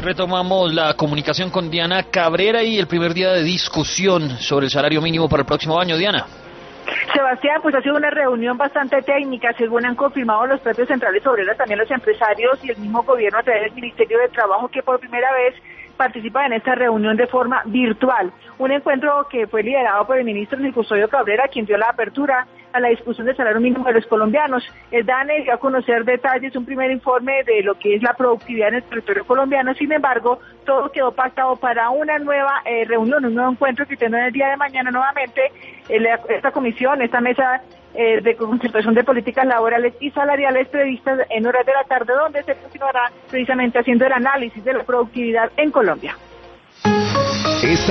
Retomamos la comunicación con Diana Cabrera y el primer día de discusión sobre el salario mínimo para el próximo año. Diana. Sebastián, pues ha sido una reunión bastante técnica, según han confirmado los propios centrales obreras, también los empresarios y el mismo gobierno a través del Ministerio de Trabajo, que por primera vez participa en esta reunión de forma virtual. Un encuentro que fue liderado por el ministro Luis Custodio Cabrera, quien dio la apertura a la discusión del salario mínimo de los colombianos. El DANE dio a conocer detalles, un primer informe de lo que es la productividad en el territorio colombiano. Sin embargo, todo quedó pactado para una nueva reunión, un nuevo encuentro que tendrá el día de mañana nuevamente esta comisión, esta mesa de concertación de políticas laborales y salariales previstas en horas de la tarde, donde se continuará precisamente haciendo el análisis de la productividad en Colombia.